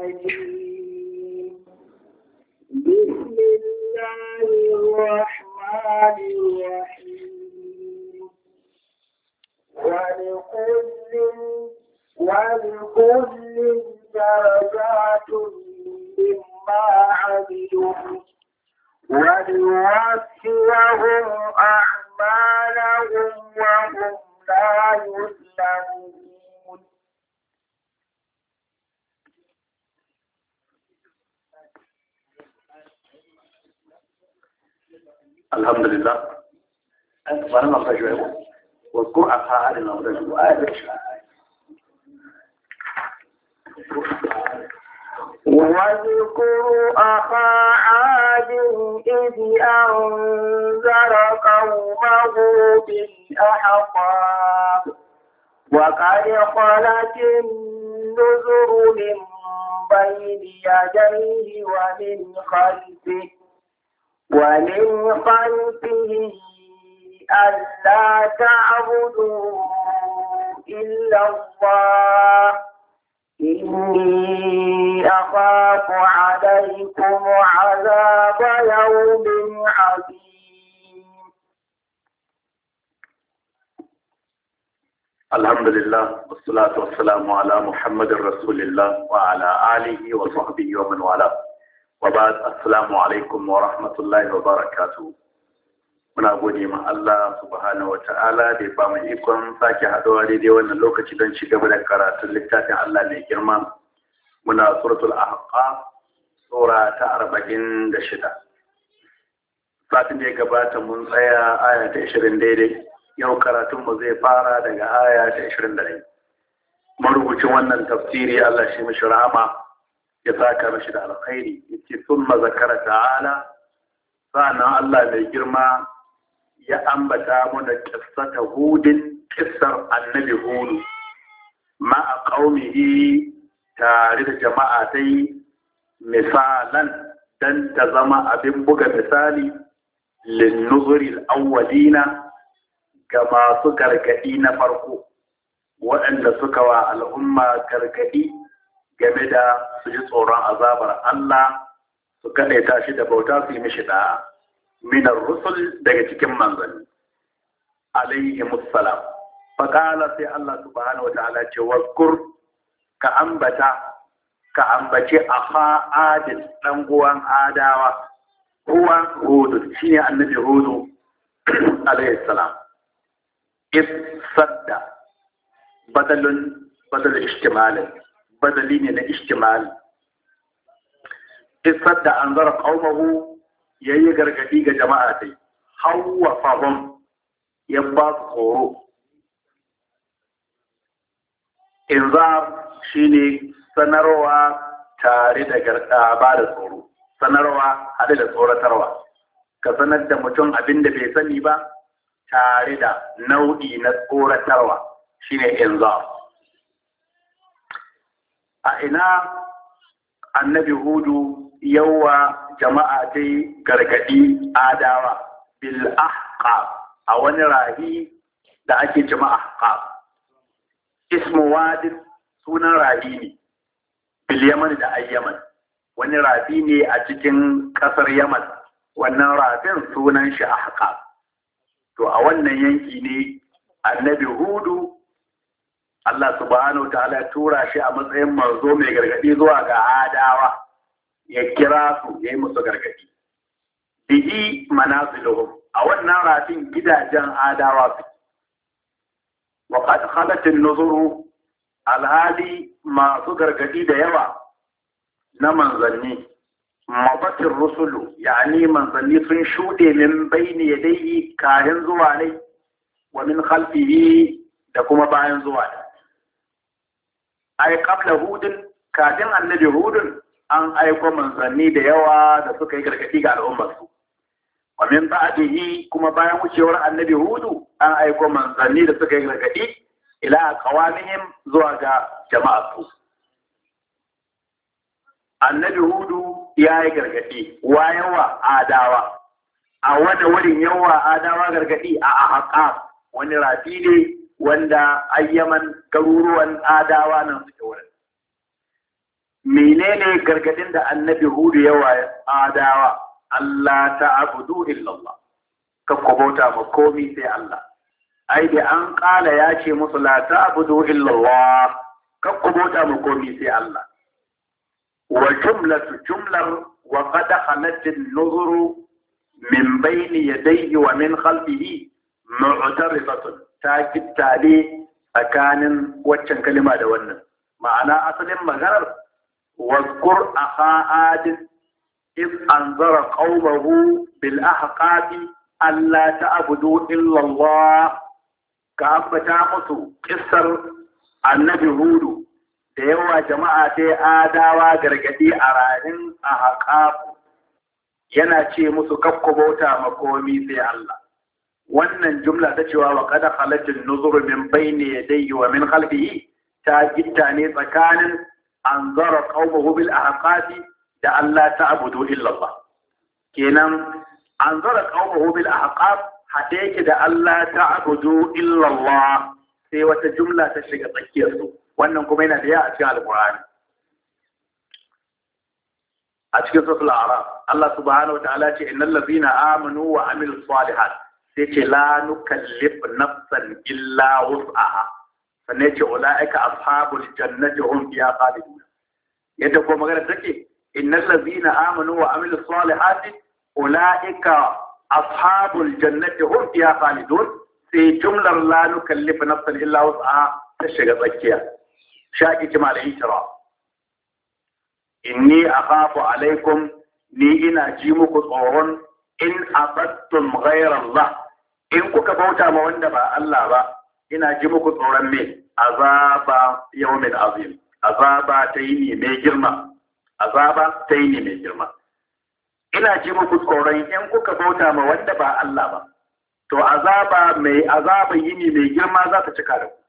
الرجيم بسم الله الرحمن الرحيم ولكل درجات مما عملوا وليوفيهم أعمالهم وهم لا يظلمون. الحمد لله. أنا ما بجاوب. واذكر أخا عاد الأمر واذكروا أخا عاد إذ أنذر قومه بالأحقاف وقد خلت النذر من بين يديه ومن خلفه ألا تعبدوا إلا الله إني أخاف عليكم عذاب يوم عظيم. الحمد لله والصلاة والسلام على محمد رسول الله وعلى آله وصحبه ومن والاه وبعد. السلام عليكم ورحمة الله وبركاته. Muna gode ma Allah subhanahu wata'ala da ya ba mu ikon sake haɗuwa daidai wannan lokaci don ci gaba da karatun littafin Allah mai girma. Muna suratul Ahqaf sura ta 46. Satin da ya gabata mun tsaya aya ta 20 daidai. Yau karatun mu zai fara daga aya ta 21. Marubucin wannan tafsiri Allah shi mishi rahama ya saka mishi da alkhairi. Yace summa zakara ta'ala, sa'annan Allah mai girma ya ambata mana kissata hudin, kissar annabi hudu ma'a qaumihi tare da jama'a dai, misalan dan ta zama abin buga misali linnuzuri al-awwalina ga masu gargadi na farko waɗanda suka wa al'umma gargadi game da su ji tsoron azabar Allah, su kaɗaita shi da bauta, su yi mishi da'a minar rusul daga cikin manzanni alaihi musallam. Faƙala sai Allah subhanahu wa ta'ala ce wazkur, ka ambace akha adil, ɗan uwan adawa, uwan hudu shine annabi hudu alaihi salam. Is sadda badal ishtimalin, badali ne na ishtimal. Is sadda anzara qaumahu, yayi gargadi ga jama'a dai, hawa fahum, ya ba su tsoro. Inzar shine sanarwa tare da ba da tsoro, sanarwa haɗe da tsoratarwa. Ka sanar da mutum abin da bai sani ba tare da nau'i na tsoratarwa shine inzar. A ina annabi hudu yawa jama'a dai gargadi adawa? Bil ahqaf, a wani rahi da ake jama'a ahqaf. Ismu wadin, sunan rahi ne, bil yaman da ayyaman, wani rafi ne a cikin kasar Yaman. Wannan rafin sunan shi ahqaf. To a wannan yanki ne annabi hudu Allah subhanahu wa ta'ala tura shi a matsayin manzo mai gargadi zuwa ga adawa, ya kira su, ya yi musu gargadi. Bihi manaziluhum, a wannan rafin gidajen adawa su. Wa qad khalat an-nuzuru, alhali masu gargadi da yawa na manzanni, mabatir rusulu, yani manzanni sun shuɗe min bayni yadayhi, kayan zuwa ne, wa min khalfihi da kuma bayan zuwa ne. Ai qabla hudin, kafin annabi hudun an aiko manzanni da yawa da suka yi gargadi ga al'ummarsu. Wa min ba'dihi, kuma bayan wucewar annabi hudu an aiko manzanni da suka yi gargadi ila qawamihim, zuwa ga jama'atu. Annabi hudu ya yi gargadi wa yawa adawa. A wani wurin yawa adawa gargadi? A Ahqaf, wani rafi ne wanda ayyaman garuruwan adawa nan suke wurin. Menene menene gargadin da annabi hudu yawa adawa Allah ta'budu illallah ka kubota ma komi sai Allah ai da an kala ya ce musu la ta'budu illallah ka kubota ma komi sai Allah wa jumlar wa qad khalat an-nuzuru min bayni yadayhi wa min khalfihi mu'tarifatun ta kittale tsakanin waccan kalima da wannan ma'ana asalin maganar wazkur akha adin iz anzara qaumahu bil ahqabi alla ta'budu illa Allah ka ambata musu kissar annabi hudu da yawa jama'a ta adawa gargadi a ranin ahqab yana ce musu kakku bauta makomi sai Allah wannan jumla ta cewa wa qad khalatin nuzur min bayni yadayhi wa min khalfihi ta gitta ne tsakanin anzara qaumahu bil ahqafi da Allah ta'budu illa Allah kenan anzara qaumahu bil ahqaf hade yake da Allah ta'budu illa Allah sai wata jumla ta shiga tsakiyar su wannan kuma yana da ya a cikin alqur'ani a cikin suratul a'raf Allah subhanahu wa ta'ala ce innal ladhina amanu wa amilus salihat sai ce la nukallif nafsan illa wus'aha sannan ce ulaika ashabul jannati hum fiha khalidun yadda ko magana take innal ladhina amanu wa amilus salihati ulaika ashabul jannati hum fiha khalidun sai jumlar la nukallif nafsan illa wus'aha ta shiga tsakiya shaki kima da itira inni akhafu alaikum ni ina ji muku tsoron in abattum ghayra Allah in kuka bauta ma wanda ba Allah ba ina ji muku tsoron me azaba yawmin azim azaba ta yi mai girma azaba ta yi mai girma ina ji muku tsoron in kuka bauta ma wanda ba Allah ba to azaba yini mai girma za ta cika da ku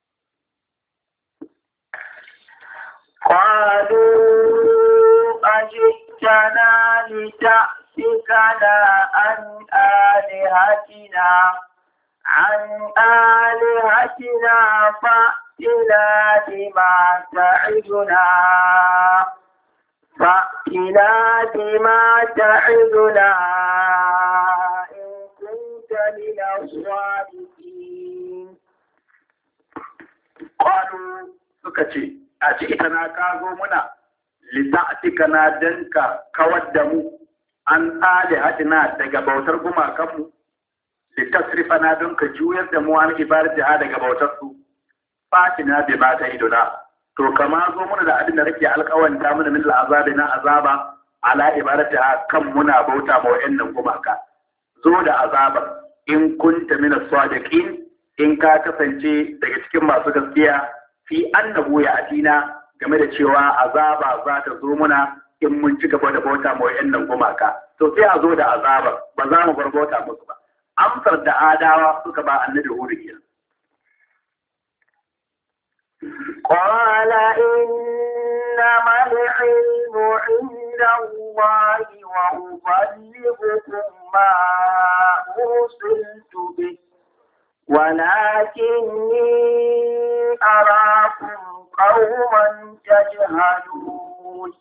قالوا أجئتنا لتأفكنا عن آلهتنا فأتنا بما تعدنا إن كنت من الصادقين قالوا سكتي أجئتنا كاغو منا لتأتكنا دنك كودمو an alihatina daga bautar gumakanmu litasrifana don ka juyar da mu an ibadatiha daga bautar su fatina bi ma ta idona to kama zo muna da abin da rake alƙawanta mana min azabi na azaba ala ibadatiha kan muna bauta ma wayannan gumaka zo da azaba in kunta min as-sadiqin in ka kasance daga cikin masu gaskiya fi annahu ya atina game da cewa azaba za ta zo muna in mun ci gaba da bauta ma wayannan gumaka to sai a zo da azabar ba za mu bar bauta musu ba amsar da adawa suka ba annabi hudu kenan qala innama al-ilmu 'inda Allahi wa uballighukum ma ursiltu bih walakinni arakum qauman tajhalun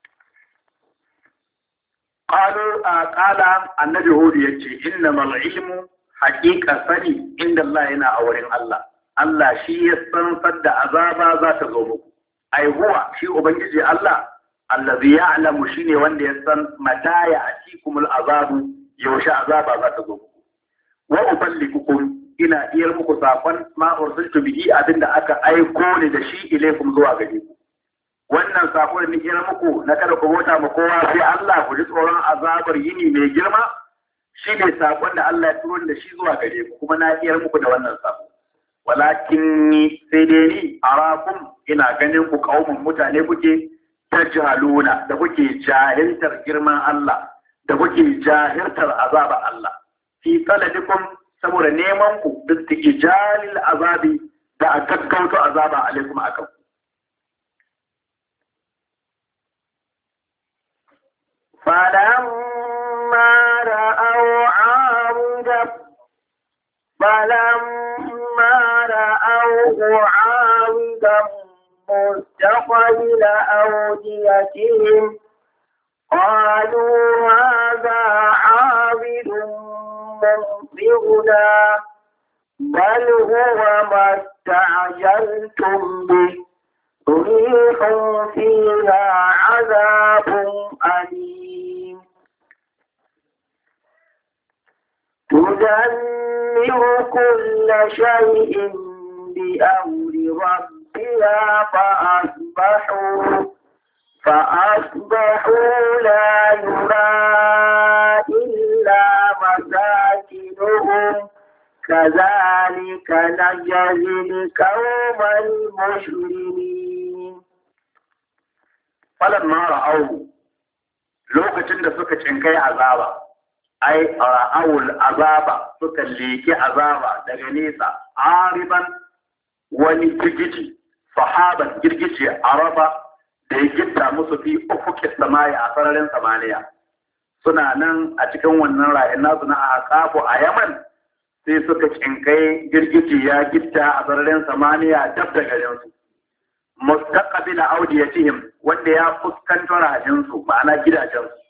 قال النبي هود يجي إنما العلم حقيقة سني عند الله هنا أورين الله شيء يستنفد عذابا ذات ذوبه أي هو شيء أبنجي الله الذي يعلم شيء وان يستن متى يأتيكم العذاب يوشى عذابا ذات ذوبه وأبلغكم ina iyar muku sakon ma ursiltu bihi abinda aka aiko ni da shi ilaikum zuwa gare ku wannan sako da nake muku na kada ku bauta ma kowa sai Allah ku ji tsoron azabar yini mai girma shi ne sakon da Allah ya turo da shi zuwa gare ku kuma na iyar muku da wannan sako walakin ni sai dai ni arakum ina ganin ku kaumun mutane kuke tajhaluna da kuke jahiltar girman Allah da kuke jahiltar azabar Allah fi taladikum saboda neman ku duk da ijalil azabi da a gaggauto azaba alaikum akan فلما رأوا عارضا مستقبل مستقبل أوديتهم قالوا هذا عابد ممطرنا بل هو ما استعجلتم به ريح فيها عذاب أليم تدمر كل شيء بأمر ربها فأصبحوا لا يرى إلا مساكنهم كذلك نجزي القوم المجرمين فلما رأوا lokacin da suka cinkai azaba ai ra'awul azaba suka leki azaba daga nesa ariban wani girgije sahaban girgije araba da ya gitta musu fi ufuqis samai a sararin samaniya suna nan a cikin wannan ra'ayin nasu na aqafu a Yaman sai suka cinkai girgije ya gitta a sararin samaniya dab da garin su mustaqbila audiyatihim wanda ya fuskanto rahajin su ma'ana gidajen su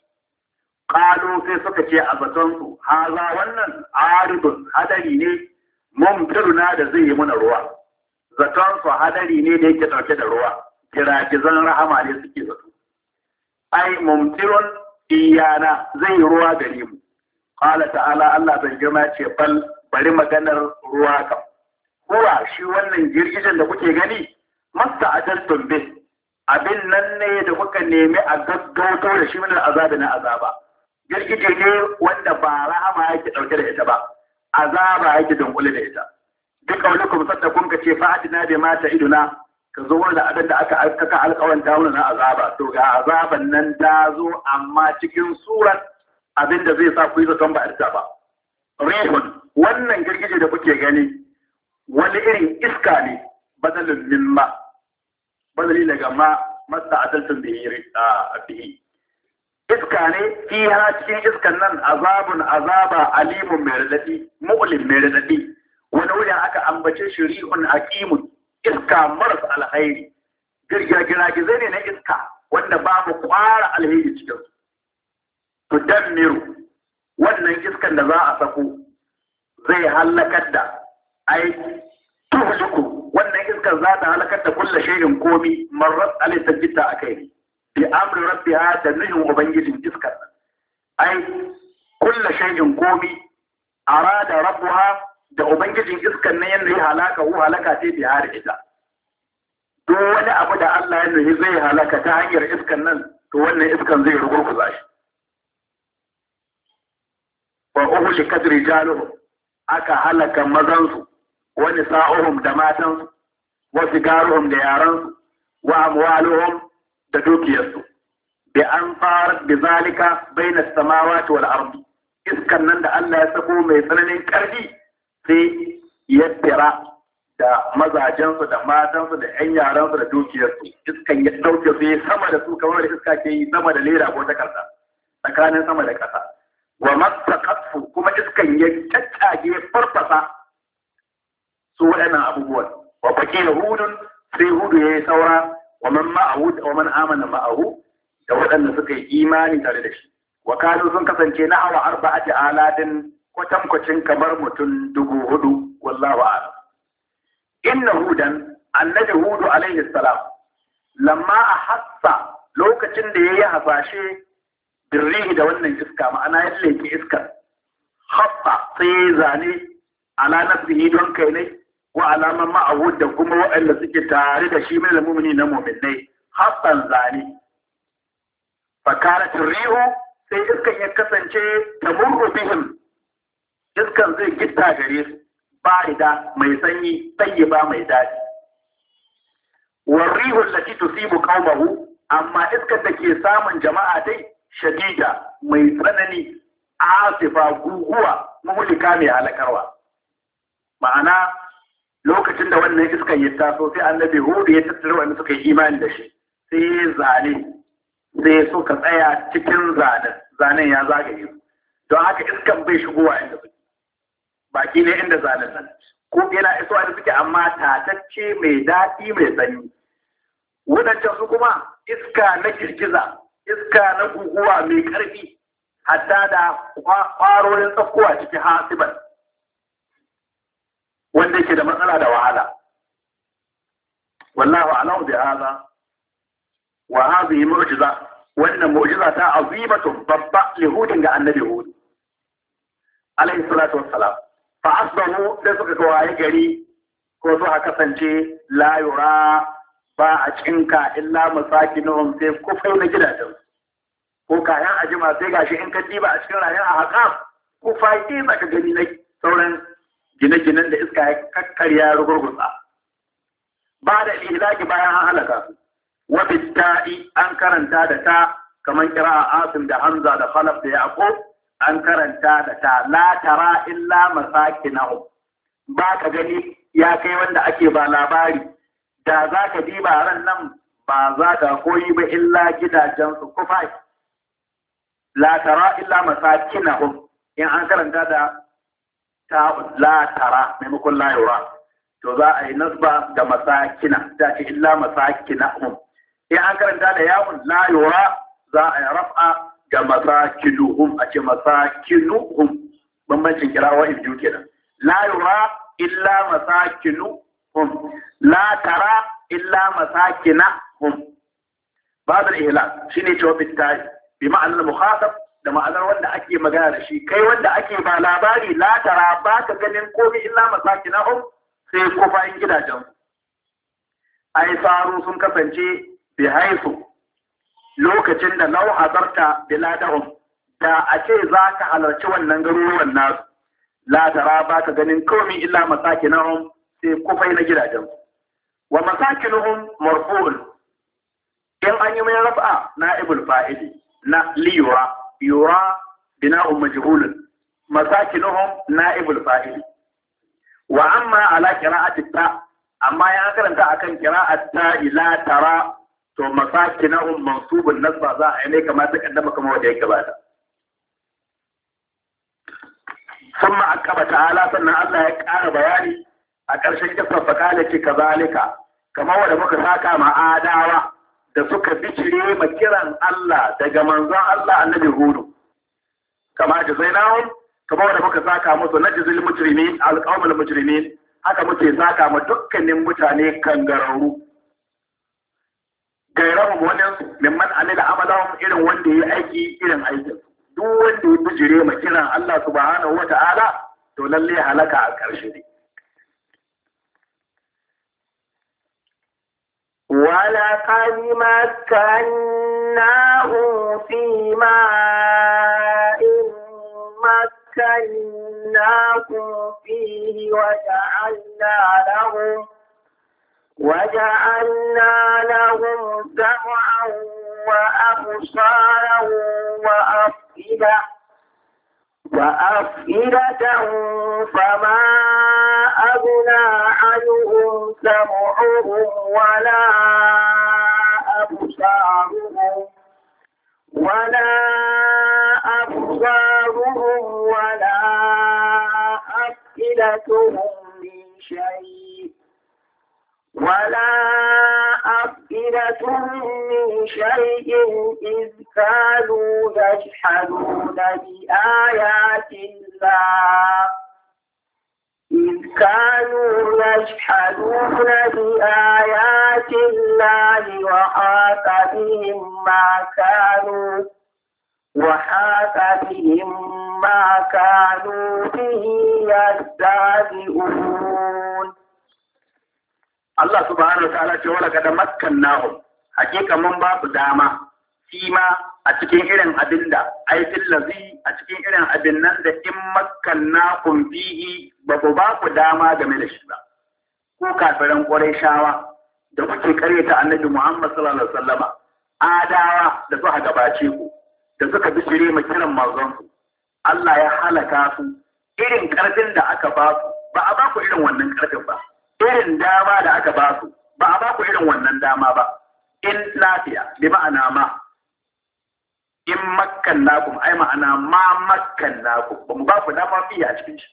qalu sai suka ce a zaton su haza wannan aridun hadari ne mumtiruna da zai yi mana ruwa zaton su hadari ne da yake dauke da ruwa giragizan rahama ne suke zato ai mumtirun iyana zai ruwa gare mu qala ta'ala Allah bai girma ce bari maganar ruwa kam kuwa shi wannan girgijen da kuke gani masta ajaltum bi abin nan ne da kuka nemi a gaggauto da shi min azabi na azaba girgije ne wanda ba rahama yake dauke da ita ba azaba yake dunkule da ita duk kaulukum sadakun ka ce fa'adina bi mata iduna ka zo da abin da aka alƙawanta mana na azaba to ga azaban nan ta zo amma cikin surar abin da zai sa ku yi zaton ba a ba rihun wannan girgije da kuke gani wani irin iska ne badalin mimma badali daga masta adalcin bihi iska ne fiha cikin iskan nan azabun azaba alimun mai radadi mu'lim mai radadi wani wurin aka ambace shi rihun hakimun iska maras alhairi girgizai ne na iska wanda babu kwara alheri cikin su dammiru wannan iskan da za a sako zai halakar da ai tuhliku wannan iskar za ta halakar da kulla shay'in komi marrat alai tajita akai ne bi amri rabbiha da nuhin ubangijin iskar ai kulla shay'in komi arada rabbuha da ubangijin iskan nan yana yi halaka ce biya da ita duk wani abu da Allah ya nuhi zai halaka ta hanyar iskan nan to wannan iskan zai rugurguza shi wa uhlikat rijaluhum aka halaka mazansu wa nisa'uhum da matansu wa sigaruhum da yaransu wa amwaluhum da dukiyarsu bi an farat bi zalika bayna as-samawati wal ardi iskan nan da Allah ya sako mai tsananin karfi sai ya tira da mazajensu da matansu da 'yan yaransu da dukiyarsu iskan ya ɗauke su yi sama da su kamar da iska ke yi sama da lera ko takarda tsakanin sama da ƙasa wa matsaqatfu kuma iskan ya caccage farfasa su waɗannan abubuwan wa baqiya hudun sai hudu yayi saura wa man ma'ahu wa man amana ma'ahu da waɗanda suka yi imani tare da shi wa kanu sun kasance na hawa arba'ati aladin kwatankwacin kamar mutum 4,000 wallahu a'lam inna hudan annabi hudu alaihi salam lamma ahassa lokacin da yayi hasashe birrihi da wannan iska ma'ana ya leke iskar haffa sai zane ala nafsihi don kai ne wa alaman ma'ahu da kuma waɗanda suke tare da shi mai mu'mini na mu'minai haffan zane fakarat rihu sai iskan ya kasance tamurru bihim iskan zai gitta gare su barida mai sanyi tayyiba mai daɗi warrihu allati tusibu qaumahu amma iskar da ke samun jama'a dai shadida mai tsanani asifa guguwa muhlika mai halakarwa ma'ana lokacin da wannan iskan ya taso sai annabi hudu ya tattara wanda suka yi imani da shi sai zane sai suka tsaya cikin zanen ya zagaye su don haka iskan bai shigowa inda suke baki ne inda zanen nan ko yana isowa da suke amma tatacce mai daɗi mai sanyi wadancan su kuma iska na girgiza, iska na guguwa mai ƙarfi, hatta da ƙwarorin tsakkowa cikin hasiban wanda yake da matsala da wahala. Wallahu a'lamu bi hadha wa hadhihi mu'jiza, wannan mu'jiza ta azimatun babba li hudin ga annabi Hud alayhi salatu wassalam. Fa asbahu da suka ga waye gari ko suka kasance la yura ba a cinka illa masakinuhum sai kufai na gidajen ko kayan ajima sai gashi in ka diba a cikin rayuwar a haƙa kufai ɗin zaka gani na sauran gine-ginen da iska ya kakkarya rugurgutsa ba da ihlaki bayan an halaka su. Wa bitta'i an karanta da ta kamar kira'a Asim da Hamza da Khalaf da Yaqub an karanta da ta la tara illa masakinahum, ba ka gani ya kai wanda ake ba labari da za ka diba ran nan ba za ka koyi ba illa gidajen su kufai. La tara illa masakinahum in an karanta da ta la tara maimakon la yura to za a yi nasba da masakina ta ce illa masakinahum. In an karanta da yawon la yura za a yi raf'a ga masakinuhum a ce masakinuhum, bambancin kirawa in biyu kenan. La yura illa masakinuhum, la tara illa masakinahum. Babu ihla shine cewa bittahi bi ma'anar mukhatab da ma'anar wanda ake magana da shi, kai wanda ake ba labari la tara ba ka ganin komai illa masakinahum sai kufayin gidajen. Ai faru sun kasance bi haifu lokacin da lau hadarta biladahum da a ce za ka halarci wannan garuruwan nasu la tara ba ka ganin komai illa masakinahum sai kufai na gidajen. Wa masakinuhum marfu'un in an yi mai rafa na'ibul fa'ili na liyura yura bina'un majhulun, masakinuhum na'ibul fa'ili. Wa amma ala qira'ati ta, amma ya karanta akan qira'at ta ila tara to masakinahum mansubun nasba za a yi ne kamar ta kaddama kamar wanda ya gabata. Summa aqaba ta'ala, sannan Allah ya ƙara bayani a ƙarshen kisar fakala ce kazalika kamar wanda muka saka ma adawa da suka bicire ma kiran Allah daga manzon Allah annabi Hudu, kama jazainahum kamar wanda muka saka musu najzil mujrimin alqawmul mujrimin, haka muke saka ma dukkanin mutane kangararru. Gairahum wani mimman amila amalahum irin wanda ya aiki irin aikin. Duk wanda ya bijire ma kiran Allah subhanahu wata'ala to lalle halaka a ƙarshe ne. ولقد مكناهم في ماء مكناكم فيه وجعلنا لهم سمعا وأبصارا وأفئدة فما أغنى عنهم سمعهم ولا أبصارهم ولا أفئدتهم من شيء إذ كانوا يجحدون بآيات الله وحاق بهم ما كانوا به يستهزئون. Allah subhanahu wa ta'ala ce wala kada makkannahum, hakika mun ba su dama fima a cikin irin abinda ai fil ladhi a cikin irin abin nan da in makkannakum fihi ba ku ba ku dama game da shi ba. Ko kafiran Qurayshawa da kuke karyata Annabi Muhammad sallallahu alaihi wasallama, adawa da suka gabace ku da suka bishire ma kiran manzon su, Allah ya halaka su. Irin karfin da aka ba su ba a ba ku irin wannan karfin ba. Irin dama da aka ba su ba a ba ku irin wannan dama ba. In lafiya bi ma'ana ma, in makkannakum ai ma'ana ma makkannakum, ba mu ba ku dama fiye a cikin shi.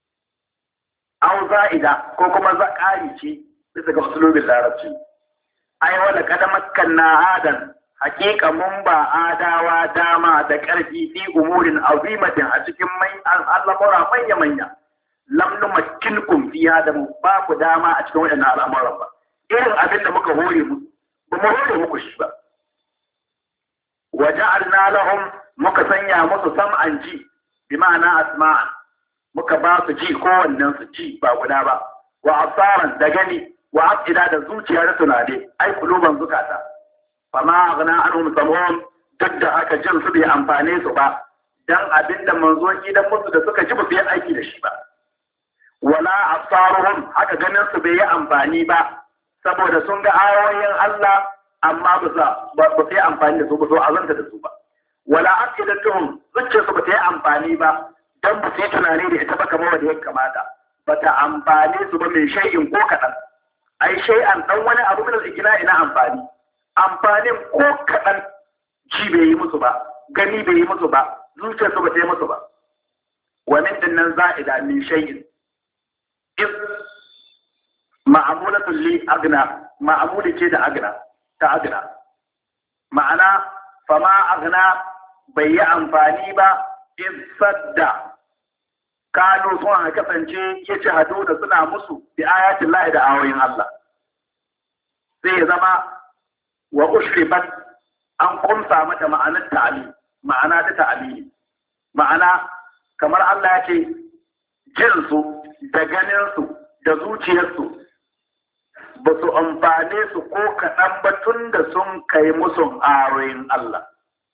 Au za'ida ko kuma zakari ce bisa ga usulubin larabci. ai wala kada makkanna adan hakika mun ba adawa dama da ƙarfi fi umurin azimatin a cikin al'amura manya lam numakkinkum fiha da mu ba ku dama a cikin waɗannan al'amuran ba irin abin da muka hore mu ba mu hore muku shi ba wa ja'alna lahum muka sanya musu sam'an ji bi ma'ana asma'an muka ba su ji kowannen su ji ba guda ba wa absaran da gani wa afida da zuciya da tunane ai kuluban zukata fama aghna anhum sam'un duk da haka jin su bai amfane su ba dan abinda manzo gidan musu da suka ji ba su yi aiki da shi ba wala absaruhum haka ganin su bai yi amfani ba saboda sun ga ayoyin Allah amma ba su yi amfani da su ba su azanta da su ba wala aqidatuhum zuciyar su ba ta yi amfani ba dan ba su yi tunani da ita ba kamar wanda ya kamata ba ta amfane su ba mai shay'in ko kaɗan ai shay'an dan wani abu min al-ikna ina amfani amfanin ko kaɗan ji bai yi musu ba gani bai yi musu ba zuciyar su ba ta yi musu ba wa min dinnan za'ida min shay'in is ma'amulatul li agna ma'amuli ce da agna ta agna ma'ana fama agna bai yi amfani ba in sadda kano sun kasance ya ci hado da suna musu bi ayatin lahi da ayoyin Allah sai ya zama wa ushribat an kumsa mata ma'anar ta'ali ma'ana ta ta'ali ma'ana kamar Allah ya ce jinsu da ganinsu da zuciyarsu ba su amfane su ko kaɗan ba tun da sun kai musu ayoyin Allah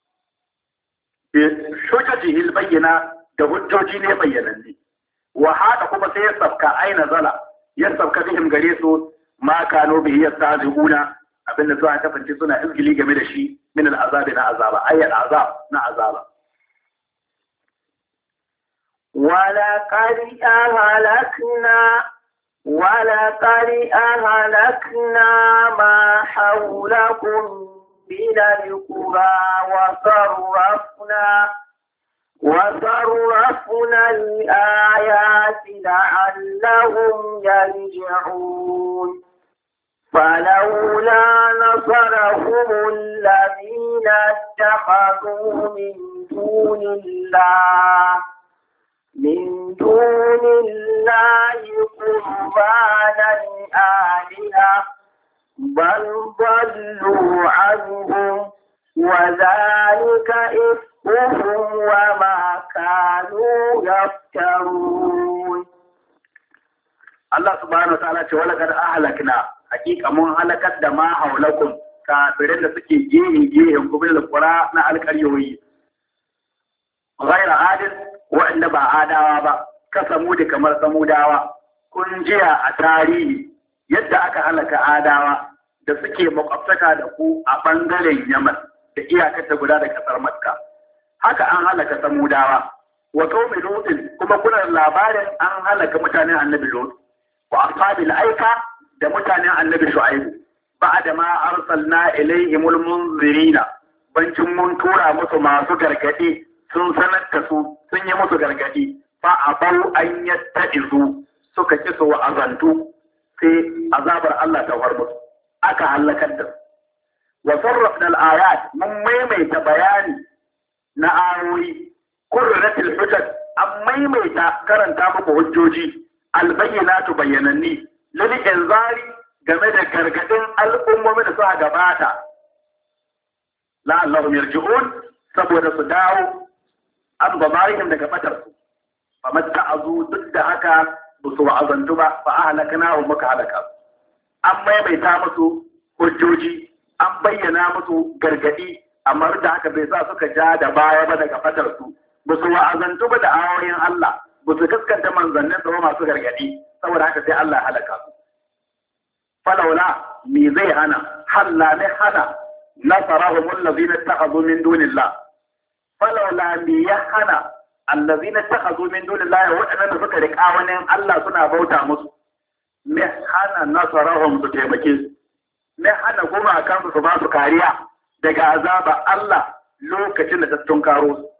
shujajihil bayyana da hujjoji ne bayyananne wa hada kuma sai ya sabka aina zala ya sabka bihim gare su ma kano bihi yastazibuna abinda zuwa kasance suna izgili game da shi min al'azabi na azaba ayyal azab na azaba ولقد أهلكنا ما حولكم من القرى وصرفنا الآيات لعلهم يرجعون فلولا نصرهم الذين اتخذوا من دون الله قربانا آلهة بل ضلوا عنهم وذلك إفكهم وما كانوا يفترون Allah subhanahu wa ta'ala ce wala kad ahlakna hakika mun halakar da ma haulakum kafirin da suke gehen kubin alqura na alqaryoyi ghayra adil wa'anda ba adawa ba ka samudi kamar samudawa kun jiya a tarihi yadda aka halaka adawa da suke makwabtaka da ku a bangaren Yaman da iyakar ta guda da kasar Makka haka an halaka samudawa wa qaumi lutin kuma kuna labarin an halaka mutanen annabi lut wa ashabil aika da mutanen annabi shu'aibu ba'da ma arsalna ilaihimul munzirina bancin mun tura musu masu gargadi sun sanar da su sun yi musu gargadi fa abau an yattaizu suka ki su azantu sai azabar Allah ta war musu aka halakar da wa sarrafna al-ayat mun maimaita bayani na ayoyi kurratil hujjat an maimaita karanta muku hujjoji albayyinatu bayyananni lil inzari game da gargadin al'ummomi da suka gabata la'allahum yarji'un saboda su dawo an gamarihim daga fatar su fa matta'azu duk da haka ba su wa'azantu ba fa ahlakna wa muka halaka an maimaita musu hujjoji an bayyana musu gargadi amma da haka bai sa suka ja da baya ba daga fatar su ba su wa'azantu ba da ayoyin Allah ba su gaskanta manzannin su masu gargadi saboda haka sai Allah ya halaka su falaula me zai hana halla ne hana nasarahum allazina ittakhadhu min dunillah falaula me ya hana allazina ittakhadhu min dunillah waɗanda suka riƙa wani Allah suna bauta musu me hana nasarahum su taimake su me hana gumakan su ba su kariya daga azaba Allah lokacin da ta tunkaro su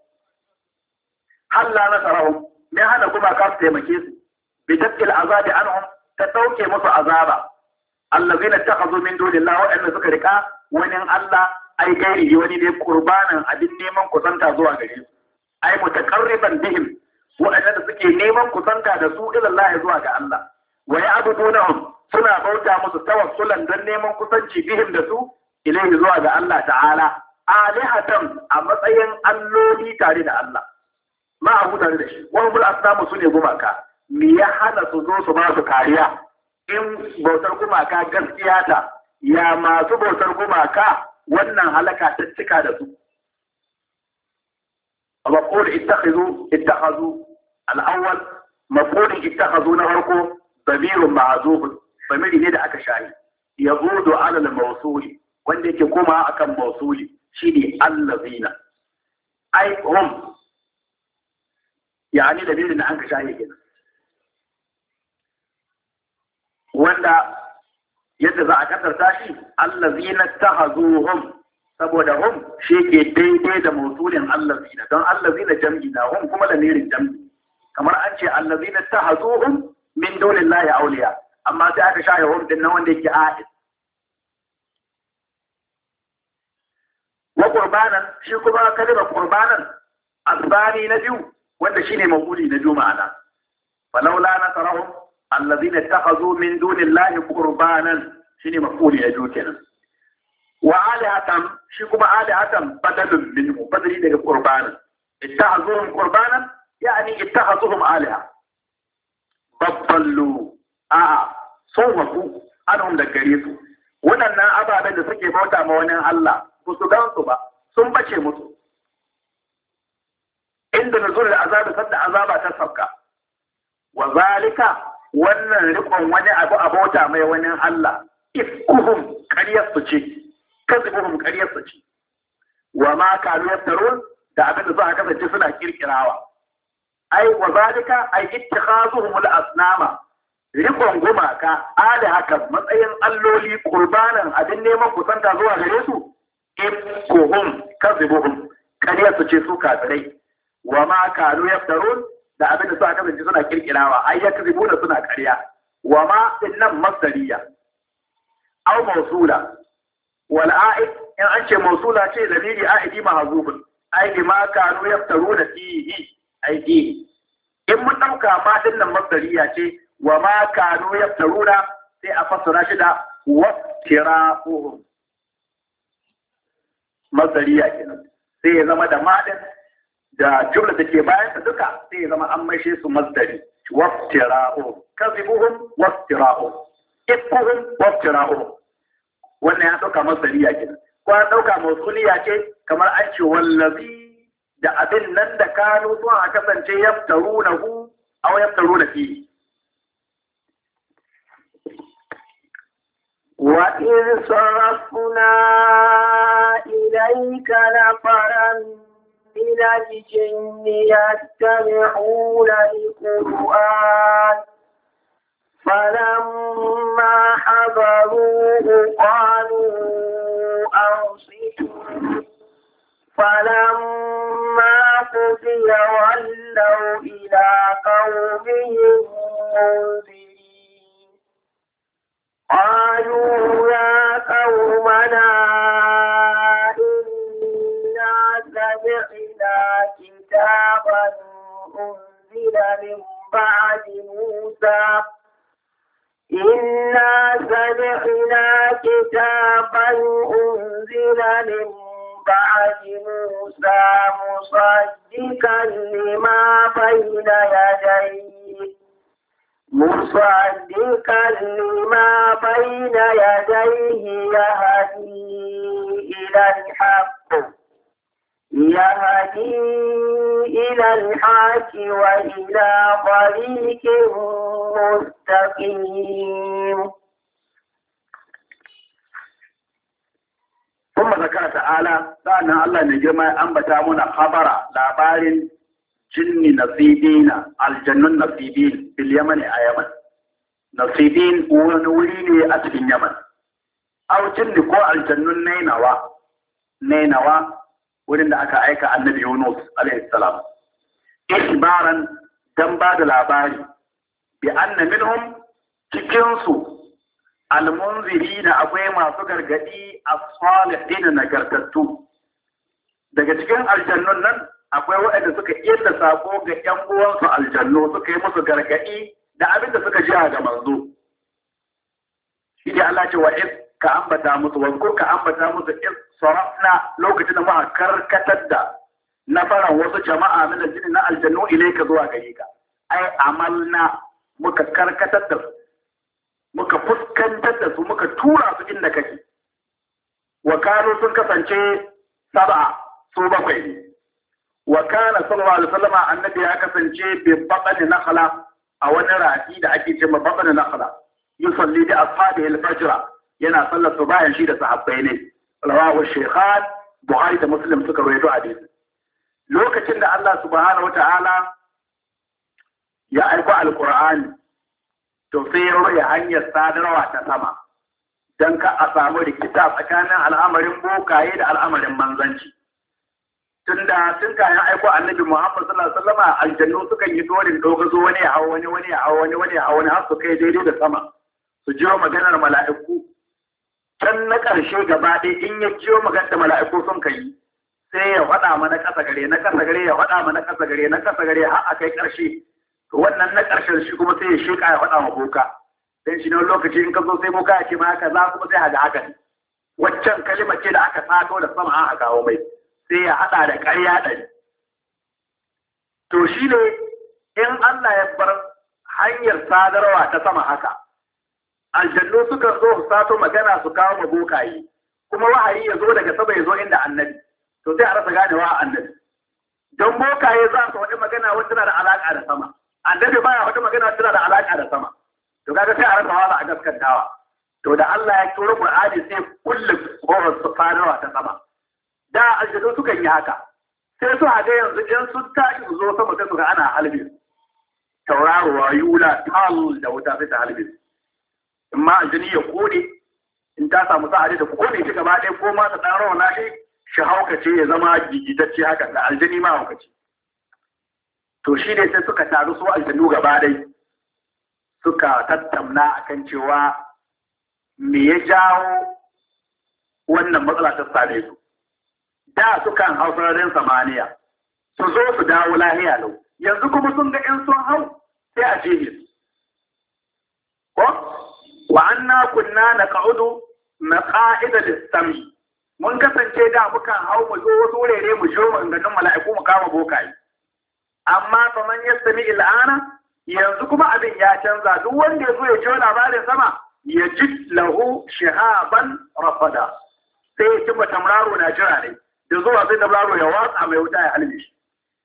halla nasarahum me hana gumaka su taimake su bi tafkil azabi anhum ta dauke musu azaba allazina takhazu min dunillahi wa'anda suka rika wani Allah ai gairi wani ne qurbanan abin neman kusanta zuwa gare su ai mutaqarriban bihim wa'anda suke neman kusanta da su ila Allah zuwa ga Allah wa ya'budunahum suna bauta musu tawassulan don neman kusanci bihim da su ilaihi zuwa ga Allah ta'ala alihatan a matsayin alloli tare da Allah ma abu tare da shi wani bul asnamu su ne gumaka me ya hana su zo su ba su kariya in bautar gumaka gaskiya ta ya masu bautar gumaka wannan halaka ta cika da su maqul ittakhadhu al-awwal maqul ittakhadhu na farko damirun ma'zuf famiri ne da aka shahi yazudu ala al-mawsuli wanda yake koma akan mawsuli shine allazina ai hum yani dalilin da aka shahi kenan wanda yadda za a kasarta shi allazina tahazuhum saboda hum shi ke daidai da mawsulin allazina don allazina jam'i na hum kuma da nirin jam'i kamar an ce allazina tahazuhum min dunillahi awliya amma sai aka shahi hum din nan wanda yake a'id wa qurbanan shi kuma kalmar qurbanan asbani na biyu wanda shine maquli na juma'ana falawla nasarahum allazina ittakhadhu min dunillahi qurbanan shine maquli na biyu kenan wa alihatan shi kuma alihatan badalun minhu badali daga qurbanan ittakhadhuhum qurbanan yani ittakhadhuhum aliha babballu sun wasu anhum da gare su waɗannan ababen da suke bauta ma wani Allah ba su gansu ba sun bace musu inda nuzul azabi sadda azaba ta sauka wa zalika wannan rikon wani abu a bauta mai wani Allah ifkuhum ƙaryar su ce kazibuhum ƙaryar su ce wa ma kanu yaftarun da abin da za a kasance suna kirkirawa ai wa zalika ai ittikhazuhum al-asnama rikon gumaka ada haka matsayin alloli qurbanan abin neman kusanta zuwa gare su ifkuhum kazibuhum ƙaryar su ce su kafirai wa ma kanu yaftarun da abin da suka kasance suna kirkirawa ai yakzibuna suna ƙarya wa ma innan masdariya aw mawsula wal a'id in an ce mawsula ce dalili a'idi mahzubun ai bima kanu yaftaruna fihi ai in mun dauka ma dinnan masdariya ce wa ma kanu yaftaruna sai a fassara shi da wattira'uhum masdariya kenan sai ya zama da madin da jumla da ke bayan ta duka sai ya zama an maishe su masdari wattira'uhum kazibuhum wattira'uhum ifkuhum wattira'uhum wannan ya dauka masdariya kenan ko an dauka mausuliya ce kamar an ce wallazi da abin nan da kanu zuwa a kasance yaftarunahu aw yaftaruna fihi wa in sarafna ilayka nafaran min al-jinni yastami'una al-qur'an فلما حضروه قالوا أنصتوا فلما قضي ولوا إلى قومهم منذرين قالوا يا قومنا إنا سمعنا كتابا أنزل من بعد موسى إنا سمعنا كتابا أنزل من بعد موسى مصدقا لما بين يديه يهدي إلى الحق وإلى طريق مستقيم. ثم ذكر تعالى فأن الله نجمع أنبتا منا خبر لابار جن نصيبين الجن نصيبين باليمن أيمن نصيبين ونولين أتف اليمن أو جن كو الجن نينوا ولن أكا النبي يونس عليه السلام إخبارا دنباد لاباري بأن منهم تكنسوا almunzirina akwai masu gargadi as-salihin nagartattu daga cikin aljannun nan akwai waɗanda suka iya sako ga ƴan uwansu aljannu suka yi musu gargadi da abin da suka ji ga manzo shi ne Allah ce wa ka ambata musu wankur ka ambata musu in sarafna lokacin da muka karkatar da na faran wasu jama'a min aljinni na aljannu ilayka zuwa gare ka ai amalna muka karkatar da su muka fuskantar da su muka tura su inda kake wa kanu sun kasance sab'a su bakwai ne wa kana sallallahu alaihi wasallam annabi ya kasance bi batni nakhla a wani rafi da ake cewa batni nakhla yusalli bi ashabihi al-fajr yana sallar su bayan shi da sahabbai ne rawahu shaykhan buhari da muslim suka rawaito hadisi lokacin da Allah subhanahu wata'ala ya aiko alqur'ani to sai ya ruya hanyar sadarwa ta sama dan ka a samu rikita tsakanin al'amarin bokaye da al'amarin manzanci tunda tun kayan aiko annabi Muhammad sallallahu alaihi wasallam aljannu sukan yi dorin dogazo wani ya hawo wani ya hawo wani ya hawo har su kai daidai da sama su jiyo maganar mala'iku can na ƙarshe gaba ɗaya in ya jiyo maganar da mala'iku sun kai sai ya faɗa mana ƙasa gare na ƙasa gare ya faɗa mana ƙasa gare na ƙasa gare har a kai ƙarshe to wannan na ƙarshen shi kuma sai ya sheka ya faɗa ma boka dan shi ne wani lokaci in ka zo sai boka ya ce ma haka za kuma sai haga haka ne waccan kalimar ce da aka sato da sama an kawo mai sai ya haɗa da ƙarya ɗari to shi ne in Allah ya bar hanyar sadarwa ta sama haka aljannu suka zo su sato magana su kawo ma bokaye kuma wahayi ya zo daga sama ya zo inda annabi to sai a rasa ganewa a annabi don bokaye za su faɗi magana wanda tana da alaƙa da sama annabi baya faɗi magana tana da alaƙa da sama to kaga sai a rasa wala a gaskantawa to da Allah ya turo Qur'ani sai kullu kofar su sadarwa ta sama da aljannu sukan yi haka sai su haga yanzu in sun tashi su zo sama sai su ga ana halbi tauraruwa yula tal da wuta sai ta halbi in ma aljini ya kone in ta samu sa'adi da kone shi gaba ɗaya ko ma ta ɗan rawa na shi haukace ya zama gigitacce hakan da aljini ma haukace to shi ne sai suka taru su aljanu gaba ɗaya suka tattauna akan cewa me ya jawo wannan matsala ta same su da sukan hau sararin samaniya su zo su dawo lahiya lau yanzu kuma sun ga in sun hau sai a jehe su ko wa anna kunna naq'udu maqa'ida lis-sami mun kasance da mukan hau mu zo wasu wurare mu jo mu ganin mala'iku mu kama bokaye amma fa man yastami il'ana yanzu kuma abin ya canza duk wanda yazo ya ji labarin sama ya ji lahu shihaban rafada sai ya cimma tamraro na jira ne da zuwa sai tamraro ya watsa mai wuta ya halbe shi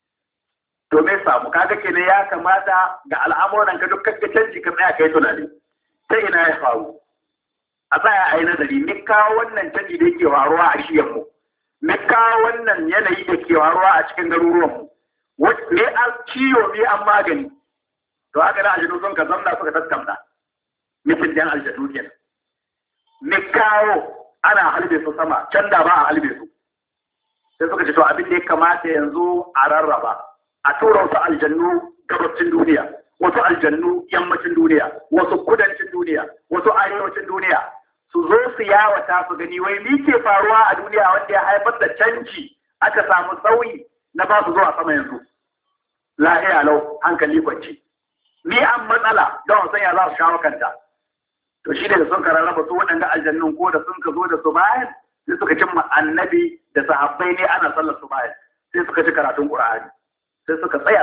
to me samu kaga kenan ya kamata ga al'amuran ka duk kake canji ka tsaya kai tunani ta ina ya faru a tsaya a yi nazari me kawo wannan canji da yake faruwa a shiyan mu me kawo wannan yanayi da ke faruwa a cikin garuruwan mu me an ciwo me an magani to haka da aljanu sun ka zamna suka tattauna mitin dan aljanu kenan me kawo ana halbe su sama can da ba a halbe su sai suka ce to abin da ya kamata yanzu a rarraba a tura wasu aljannu gabacin duniya wasu aljannu yammacin duniya wasu kudancin duniya wasu arewacin duniya su zo su yawata su gani wai me ke faruwa a duniya wanda ya haifar da canji aka samu sauyi na ba su zuwa sama yanzu lahiya lau hankali kwanci ni an matsala don san ya za su shawo kanta to shi da sun kararraba su waɗanda aljannun ko da sun ka zo da su bayan sai suka cimma annabi da sahabbai ne ana sallar su bayan sai suka ci karatun Qur'ani sai suka tsaya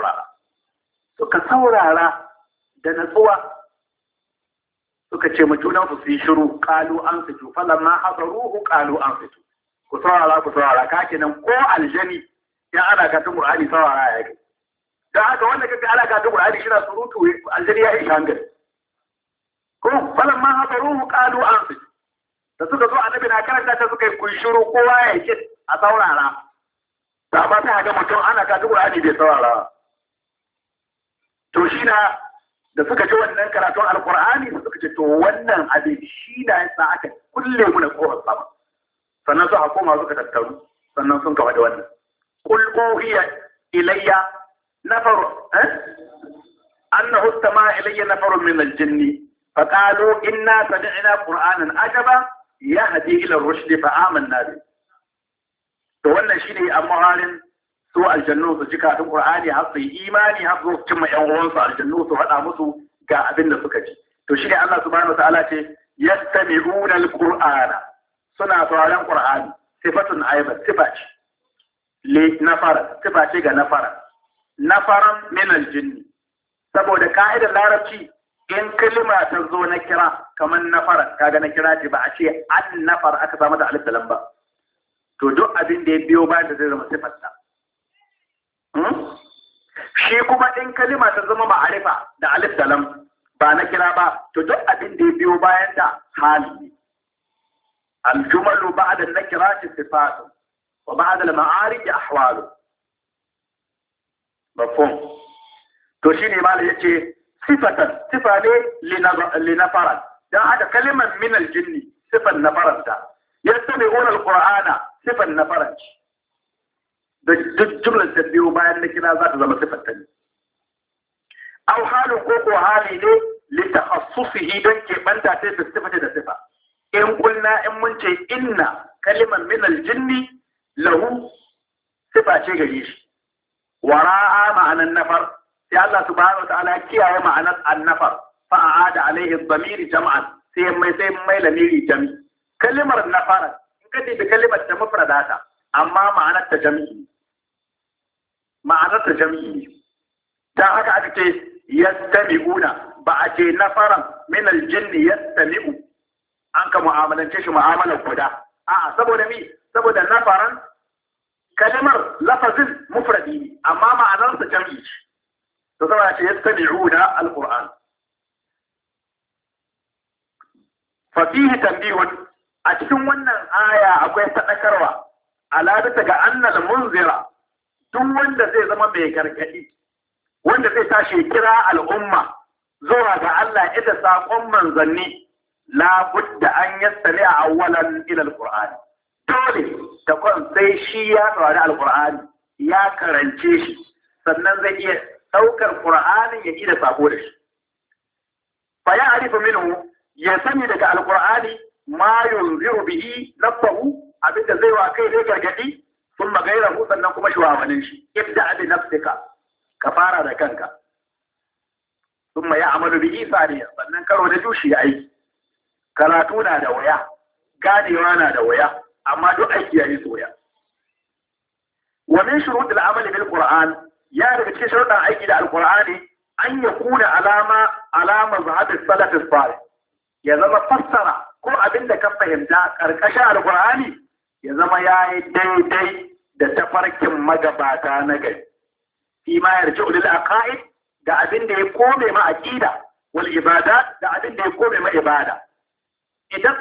suka saurara da natsuwa suka ce mu junan su yi shiru qalu an fitu falamma hadaruhu qalu an fitu ku saurara ka kenan ko aljani ya ana karatun Qur'ani saurara ya kai dan haka wanda kaga ana karatun Qur'ani shi na surutu aljani ya yi hangal ko falamma hadaruhu qalu an fitu da suka zo annabi na karanta ta suka yi kun shiru kowa ya yi a saurara da ba ta ga mutum ana karatun Qur'ani bai saurara to shi na da suka ji wannan karatun alkur'ani da suka ce to wannan abin shi da yasa aka kulle mu da kofar sama sannan su hakoma suka tattaru sannan sun kawai da wannan qul uhiya ilayya nafaru annahu istama'a ilayya nafarun min al-jinn faqalu inna sami'na qur'anan ajaba yahdi ila ar-rushd fa amanna bi. To wannan shine amhalin su aljannu su jika din qur'ani har su imani har su cimma yan uwansu aljannu su hada musu ga abin da suka ji. To shine Allah subhanahu wa ta'ala ce yastami'una al-qur'ana, suna sauraron qur'ani. Sifatun aiba, sifa ce li nafara, sifa ce ga nafara, nafaran min aljinni. Saboda ka'idar larabci in kalima ta zo na kira kamar nafara, kaga na kira ce ba a ce an nafar aka samu da alif da lam ba, to duk abin da ya biyo bayan da zai zama sifarta. Shi kuma in kalima ta zama ma'arifa da alif da lam ba na kira ba, to duk abin da ya biyo bayan da hali ne. الجمل بعد النكرات صفات وبعد المعارف أحوال. مفهوم؟ توشيني مالي يجي صفة لنفرد. ده هذا كلمة من الجن صفة نفرد ده. يستمعون القرآن صفة نفرد. ده جملة تبيه بيان النكرة ذات زي صفة تانية. أو حال كوكو حالي لتخصصه دنك من تأتي بالصفة ده صفة. in kulna in mun ce inna kaliman min aljinni lahu sifa ce gare shi, wara'a ma'anan nafar, sai Allah subhanahu wa ta'ala kiyaye ma'anar annafar fa a'ada alaihi dhamiri jam'an, sai mai lamiri jami. Kalimar nafara in ka da kalimar ta mufradata amma ma'anar ta jami'i, dan haka aka ce yastami'una, ba a ce nafaran min aljinni yastami'u an ka mu'amalance shi mu'amalar guda. A'a, saboda mi, saboda nafaran kalimar lafazin mufradi ne amma ma'anarsa jam'i ce. To saboda ce yastami'una al-Qur'an. Fa fihi tanbihun, a cikin wannan aya akwai sadakarwa ala bisa ga annal munzira, duk wanda zai zama mai gargadi, wanda zai tashi kira al'umma zuwa ga Allah ida saƙon manzanni, la budda an yastami awwalan ila alquran. Dole da kon sai shi ya saurari alqur'ani, ya karance shi, sannan zai iya daukar qur'anin ya ida sako da shi. Fa ya arifu minhu, ya sani daga alqur'ani ma yunziru bihi nafsuhu, abinda zai wa kai zai gargadi, sun magairahu sannan kuma shugabannin shi. Ibda bi nafsika, ka fara da kanka. Sun ya amalu bihi saniya, sannan karo da dushi ya aiki. Karatu na da waya, ganewa na da waya, amma duk aiki ya yi soya. Wa min shurut al-amali bil Qur'an, ya daga cikin sharuɗan aiki da al-Qur'ani an yakuna alama zahab as-salaf as-salih. Ya zama fassara ko abin da ka fahimta karkashin al-Qur'ani ya zama yayi daidai da tafarkin magabata na gari. Fi ma yarji'u lil aqaid, da abin da ya kome ma aqida, wal ibadat, da abin da ya kome ma ibada. Idan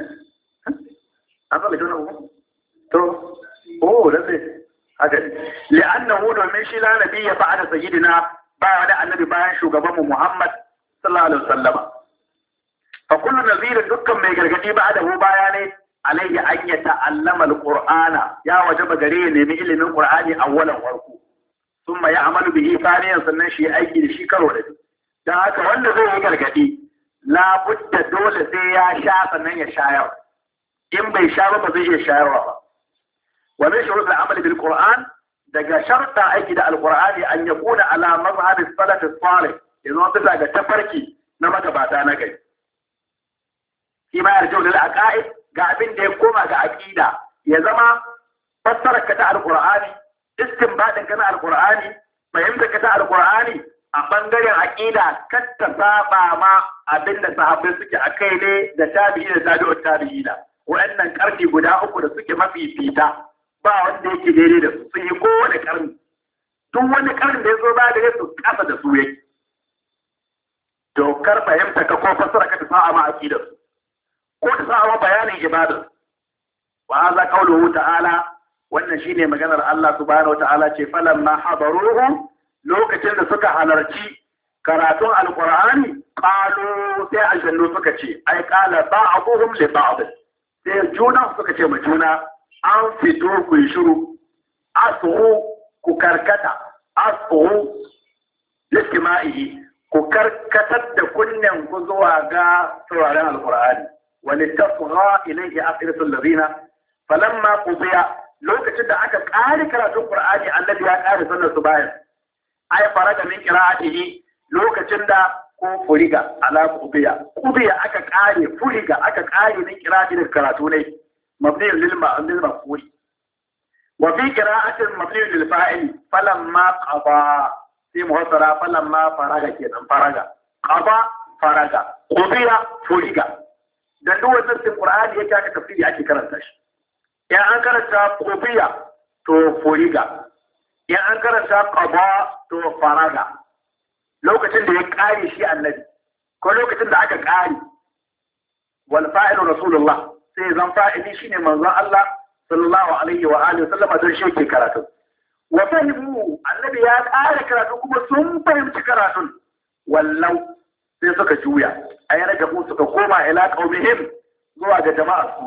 an zama jona uku to lalle haka li'annahu domin shi la nabiyya ba'da sayyidina, ba wani annabi bayan shugaban mu Muhammad sallallahu alaihi wasallama. Fa kullu nadhir, dukkan mai gargadi ba'da hu baya ne, alayhi an yata'allama alqur'ana, ya wajaba gare ya nemi ilimin qur'ani awwalan farko, thumma ya'malu bihi thaniyan, sannan shi aiki da shi karo da shi. Dan haka wanda zai yi gargadi labudda dole sai ya sha sannan ya shayar, in bai sha ba zai iya shayarwa ba. Wa min shurut al-amal bil Qur'an, daga sharta aiki da al-Qur'ani an yakuna ala mazhab as-salaf as-salih, yanzu bisa ga tafarki na magabata na gari. Shi ma yarju lil aqaid, ga abin da ya koma ga aqida, ya zama fassarar ka ta al-Qur'ani, istinbadin ka na al-Qur'ani, fahimtar ka ta al-Qur'ani a ɓangaren aƙida kar ta saba ma abinda sahabbai suke a kai ne da tabi'i da tabi'ut tabi'ina. Waɗannan ƙarni guda uku da suke mafifita ba wanda yake daidai da su, sun yi kowane ƙarni. Duk wani ƙarni da ya zo ba da su ƙasa da su yake. Dokar fahimta ka ko fassara ka ta sa'a ma aƙidar su, ko ta sa'a ma bayanin ibadar. Wa hadha qawluhu ta'ala, wannan shine maganar Allah subhanahu wa ta'ala ce falamma hadaruhu, lokacin da suka halarci karatun alkur'ani qalu, sai aljannu suka ce, ai qala ba'dhum li ba'd, sai juna suka ce ma juna, an fito ku yi shiru, asu ku karkata, asu listima'i, ku karkatar da kunnen ku zuwa ga sauraron alqur'ani wa litasgha ilayhi afilatul ladina falamma qudiya lokacin da aka ƙare karatun qur'ani annabi ya ƙare sallar su bayan ay faraga min qira'atihi lokacin da ko furiga ala qudiya aka ƙare furiga aka ƙare min qira'ati da karatu ne mabni lil maf'ul wa fi qira'atin mabni lil fa'il falamma qada sai muhassara falamma faraga kenan faraga qada faraga qudiya furiga dan duk wannan cikin qur'ani yake aka tafsiri ake karanta shi in an karanta qudiya to furiga in an karanta qada to faraga lokacin da ya kare shi annabi ko lokacin da aka kare wal fa'ilu rasulullah sai zan fa'ili shine manzon Allah sallallahu alaihi wa alihi wasallam don shi ke karatu wa fahimu annabi ya kare karatu kuma sun fahimci karatun wallau sai suka juya ayi rajabu suka koma ila qaumihim zuwa ga jama'ar su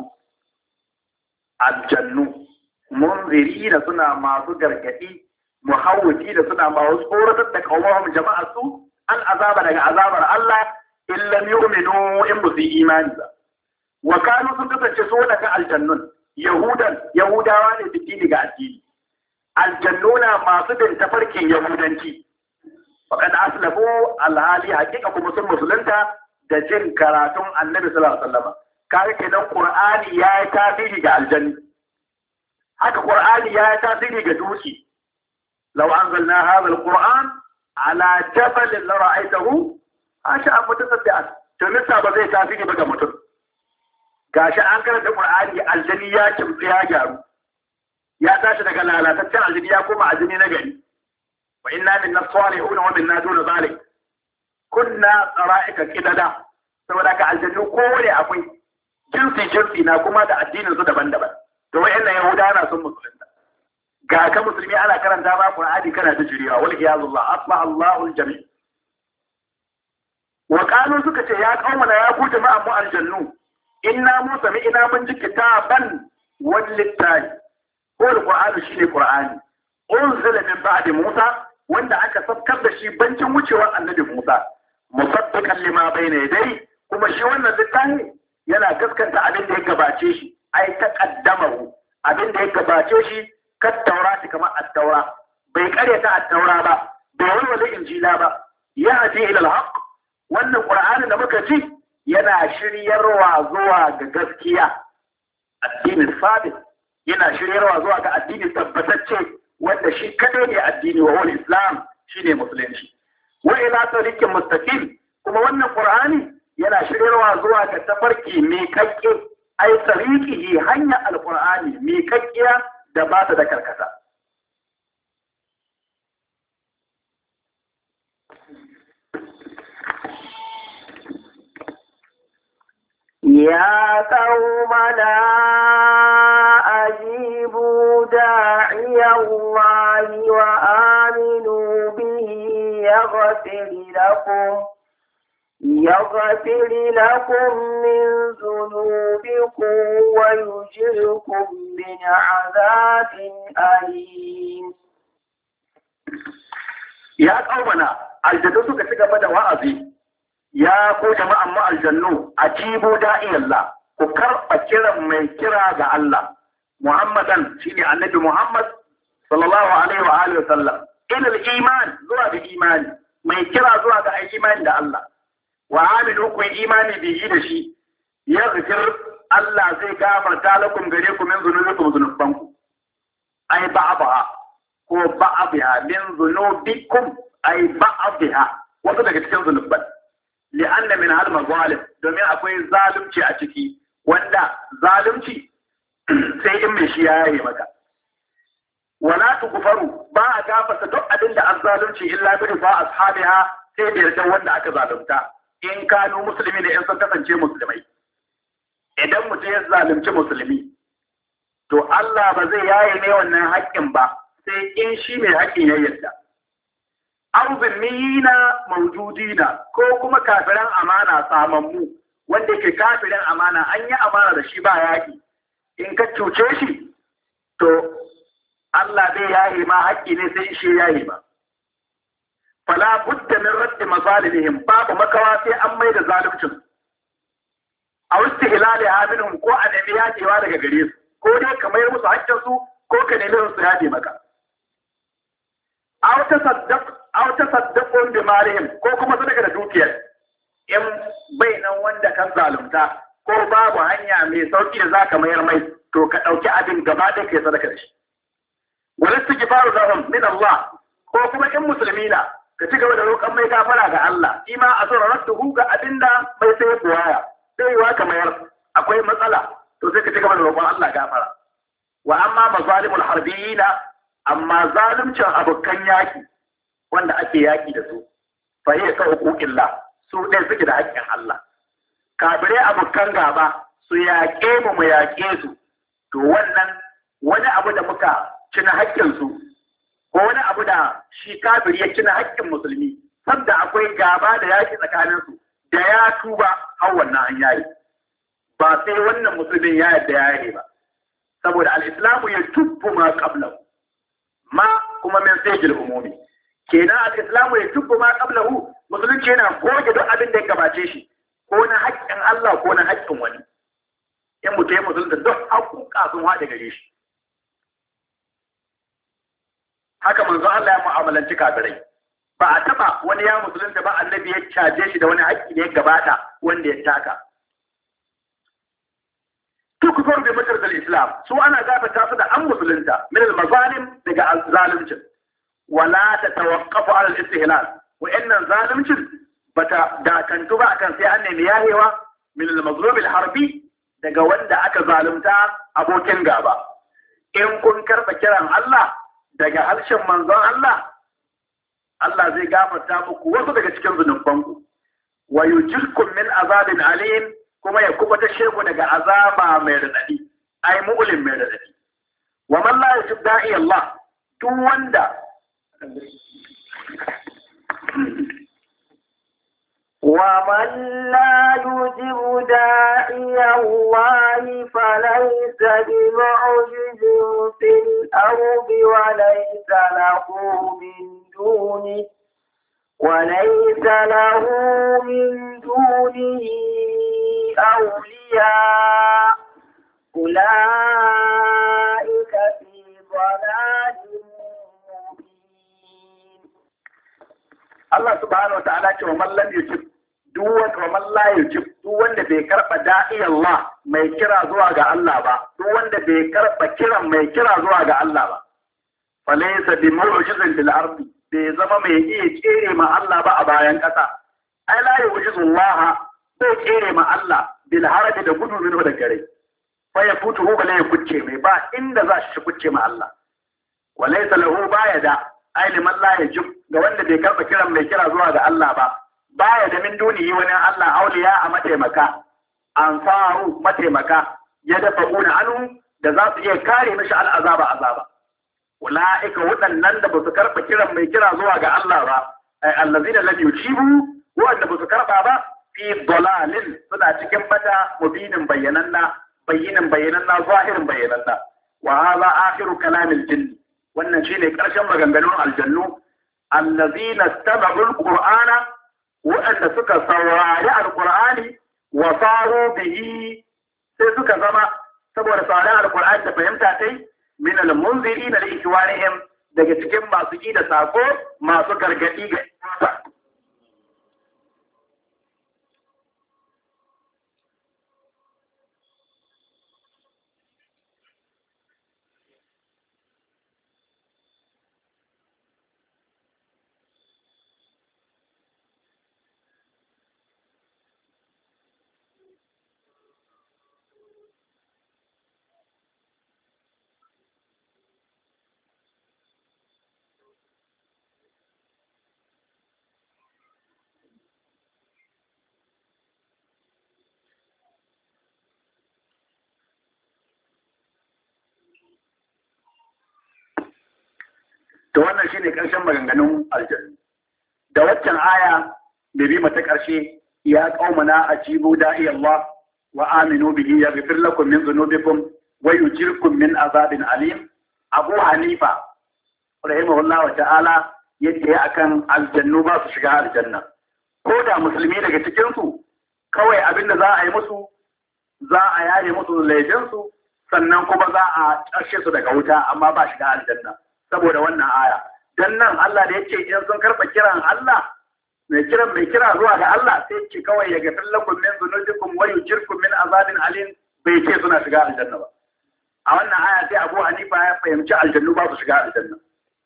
aljannu munziri da suna masu gargadi muhawwiki da suna masu tsoratar da qaumahum jama'ar su an azaba daga azabar Allah in lam yu'minu in bu imani ba wa kanu sun kasance so daga aljannun yahudawa ne bidini ga addini aljannuna masu bin tafarkin yahudanci faqad aslamu alhali haqiqa kuma sun musulunta da jin karatun annabi sallallahu alaihi wasallam kare kenan qur'ani ya yi tasiri ga aljanni haka qur'ani ya yi tasiri ga duki law anzalna hadha alquran ala jabal la ra'aytahu asha mutasaddian to nisa ba zai tasiri ba ga mutum gashi an karanta qur'ani aljanni ya kimtsi ya gyaru ya tashi daga lalataccen aljanni ya koma aljanni na gari wa inna minna salihuna wa minna duna zalik kunna qara'ika qidada saboda ka aljannu kowane akwai jinsi na kuma da addinin su daban-daban to wayannan yahudawa na sun musulunta ga ka musulmi ana karanta ba qur'ani kana da jiriya wal iyazullah asma Allahu aljami wa qalu suka ce ya qaumana ya ku jama'an mu aljannu inna mu sami'na mun ji kitaban wal littafi ko alqur'ani shine qur'ani unzila min ba'di musa wanda aka sabkar da shi bancin wucewar annabi musa musaddiqan lima bayna yadayhi kuma shi wannan littafi yana gaskanta abin da ya gabace shi ai taqaddamahu abin da ya gabace shi kat taurati kamar at-taura bai karyata at-taura ba bai walwala injila ba ya hadi ila al-haq wannan qur'ani da muka ci yana shiryarwa zuwa ga gaskiya addinin sabit yana shiryarwa zuwa ga addini tabbatacce wanda shi kadai ne addini wa wal islam shine musulunci wa ila tariqin mustaqim kuma wannan qur'ani yana shiryarwa zuwa ga tafarki mai kakke ai tariqihi hanya alqur'ani mai kakkiya da ba ta da karkata يا قومنا أجيبوا داعي الله وآمنوا به يغفر لكم من ذنوبكم ويجركم من عذاب أليم. يا قومنا الجنة كتك بدا وعظي يا قوم جماعة الجنة أجيبوا داعي الله وكرب كرم من كرا الله محمدا شيني النبي محمد صلى الله عليه وآله وسلم إلى الإيمان زوا بالإيمان من كرا زوا بالإيمان دا الله وعاملوا كوي إيماني بيجي دشي يغفر الله زي غافر تالكم غريكم من ذنوبكم ذنوبكم أي بعضها هو بعضها من ذنوبكم أي بعضها وصدق cikin ذنوبان لأن من هذا المظالم domin akwai zalunci a ciki wanda zalunci sai in mai shi yayi maka wala tughfaru ba a gafarta duk abin da an zalunci illa bi fa ashabiha sai da yarda wanda aka zalunta in kanu musulmi ne in sun kasance musulmai idan mutum ya zalunci musulmi to Allah ba zai yaye ne wannan haƙƙin ba sai in shi mai haƙƙin ya yarda aw zimmina mawjudina ko kuma kafiran amana samammu wanda ke kafirin amana an yi amana da shi ba yaƙi in ka cuce shi to Allah zai yaye ma haƙƙi ne sai shi yaye ba fala budda min raddi mazalihim, babu makawa sai an mai da zaluncin a wasu hilali minhum ko a nemi yadewa daga gare su, ko dai ka mayar musu haƙƙin su ko ka nemi su yade maka. Aw tasaddaqu bi malihim, ko kuma sadaka da dukiyar in bai nan wanda kan zalunta ko babu hanya mai sauki da zaka mayar mai, to ka ɗauki abin gaba da kai sadaka da shi. Wala istighfaru lahum min Allah, ko kuma in musulmi na ka ci gaba da roƙon mai gafara ga Allah, shi ma a zura radduhu ga abinda bai sai buwaya sai yiwa ka mayar akwai matsala, to sai ka ci gaba da roƙon Allah gafara. Wa amma mazalimul harbiyina, amma zalimcin abokan yaki wanda ake yaki da su, fa hiya ka huquqillah, su ɗaya suke da haƙƙin Allah. Kafirai abokan gaba su yaƙe mu yaƙe su, to wannan wani abu da muka ci na haƙƙinsu, ko wani abu da shi kafiri ya ci na haƙƙin musulmi, sabda akwai gaba da yaƙi tsakaninsu, da ya tuba har wannan an yayi, ba sai wannan musulmin ya yarda ya yi ba, saboda al-islamu ya tubbu ma qablahu, ma kuma min sayjil umumi, kenan al-islamu ya tubbu ma qablahu, musulunci yana goge duk abin da ya gabace shi, ko na haƙƙin Allah ko na haƙƙin wani. In mutum ya musulunta duk haƙƙoƙa sun haɗe gare shi. Haka manzo Allah ya mu'amalanci kafirai. Ba a taɓa wani ya musulunta ba annabi ya caje shi da wani haƙƙi da ya gabata wanda ya taka. Tukufar bi mutar Islam, su ana gafata su da an musulunta min al-mazalim daga zalimcin. Wala ta tawaqqafu ala al-istihlal. Wa'annan zalimcin bata dakantu ba akan sai an nemi yahewa min al-mazlum al-harbi daga wanda aka zalunta abokin gaba. In kun karɓa kiran Allah daga harshen manzon Allah, Allah zai gafarta muku wasu daga cikin zunubanku. Wa yujirkum min azabin alim, kuma ya kubuta sheku daga azaba mai radadi, ai mu'lim mai radadi. Wa man la yujib da'i Allah, duk wanda ومن لا يجب داعي الله فليس بمعجز في الأرض وليس له من دونه أولياء أولئك في ضلال مبين. الله سبحانه وتعالى ومن لم يجب ومن لا يجب duk wanda bai karba da'i Allah mai kira zuwa ga Allah ba, duk wanda bai karba kiran mai kira zuwa ga Allah ba, falaysa bi mu'jizin bil ardi, bai zama mai iya kere ma Allah ba a bayan kasa. Ai la yu'jizu Allah, bai kere ma Allah bil haraji da gudu minhu da gare, fa ya futuhu bala ya kucce mai, ba inda za shi kucce ma Allah. Walaysa lahu bayada, ai liman la yajib, ga wanda bai karba kiran mai kira zuwa ga Allah ba, baya da min duniyi wani Allah auliya a mataimaka, ansaru mataimaka, ya dafa una anu da za su iya kare mishi al'azaba azaba. Ula'ika waɗannan da ba su karɓa kiran mai kira zuwa ga Allah ba, ai allazina lam yujibu, wanda ba su karɓa ba, fi dalalin, suna cikin bata mubinin bayyananna zahirin bayyananna. Wa hadha akhiru kalamil jinn, wannan shine ƙarshen maganganun aljannu, allazina istama'u alqur'ana, waɗanda suka saurari alƙur'ani wa faru bihi, sai suka zama saboda saurari alƙur'ani da fahimta tai min al-munziri na ikhwanihim, daga cikin masu yi da sako masu gargadi ga to wannan shine ƙarshen maganganun aljannu. Da waccan aya da bi mata ƙarshe, ya qaumana ajibu da'i Allah wa aminu bihi yaghfir lakum min dhunubikum wa yujirkum min azabin alim. Abu Hanifa rahimahullah wa ta'ala yake akan aljannu ba su shiga aljanna ko da musulmi daga cikin su kawai abinda za a yi musu za a yare musu laifin su sannan kuma za a ƙarshe su daga wuta amma ba shiga aljanna saboda wannan aya dan nan Allah da yake in sun karɓa kiran Allah mai kira zuwa ga Allah sai ce kawai ya gafir lakum min dhunubikum wa yujirkum min azabin alim bai ce suna shiga aljanna ba a wannan aya sai Abu Hanifa ya fahimci aljannu ba su shiga aljanna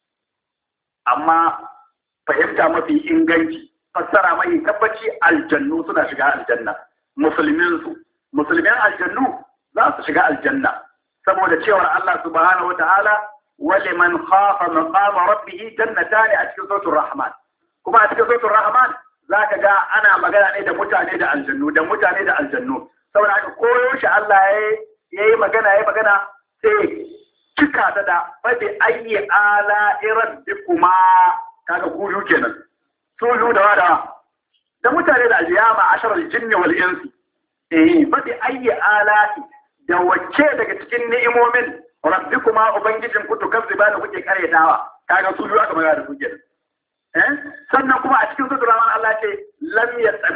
amma fahimta mafi inganci fassara mai tabbaci aljannu suna shiga aljanna musulmin aljannu za su shiga aljanna saboda cewar Allah subhanahu wataala wa liman khafa maqama rabbih jannatani a cikin suratul rahman kuma a cikin suratul rahman zaka ga ana magana ne da mutane da aljannu saboda haka koyo shi Allah yayi magana sai cika ta da fa bi ayyi ala rabbikuma kaga kuyu kenan sulu da wada da mutane da aljiyama asharal jinni wal insi fa bi ayyi ala da wacce daga cikin ni'imomin rabbikuma ubangijin ku tukazzibana kuke karyatawa kaga sulu aka magana da su kenan sannan kuma a cikin suratul rahman Allah ce lam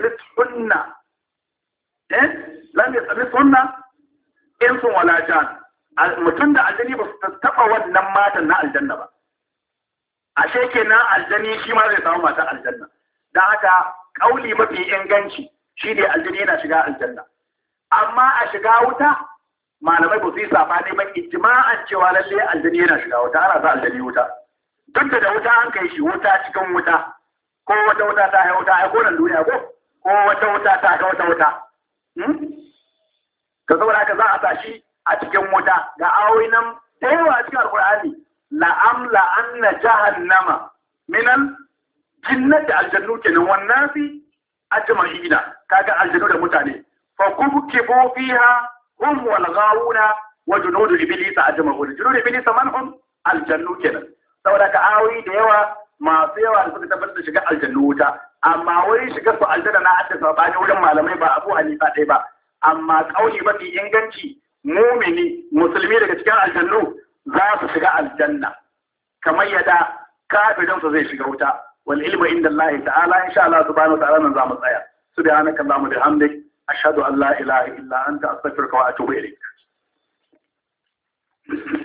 yatsamithunna insun wala jan mutum da aljani ba su taɓa wannan matan na aljanna ba ashe kenan aljani shi ma zai samu matan aljanna don haka kauli mafi inganci shi ne aljani yana shiga aljanna amma a shiga wuta malamai ba su yi sabani ba ijma'an cewa lalle aljani yana shiga wuta ana sa aljani wuta duk da wuta an kai shi wuta cikin wuta ko wata wuta ta hai wuta ai ko nan duniya ko wata wuta ta ga wata wuta to saboda haka za a sa shi a cikin wuta ga ayoyi nan da yawa cikin alqur'ani la anna jahannama minal jinnati aljannu kenan wannan fi ajma'ina kaga aljannu da mutane fa kubkibu fiha hum wal ghawuna wa junudu iblis ajma'un junudu iblis man hum aljannu kenan saboda ka ayoyi da yawa masu yawa da suka tabbatar da shiga aljannu wuta amma wurin shiga su aljanna na hadda sabani wurin malamai ba Abu Hanifa ɗaya ba amma kauli mafi inganci mumini musulmi daga cikin aljannu za su shiga aljanna kamar yadda kafirin su zai shiga wuta wal ilmu inda Allah ta'ala insha Allah subhanahu wa ta'ala nan za mu tsaya subhanaka allahumma bihamdik ashhadu an la ilaha illa anta astaghfiruka wa atubu ilayk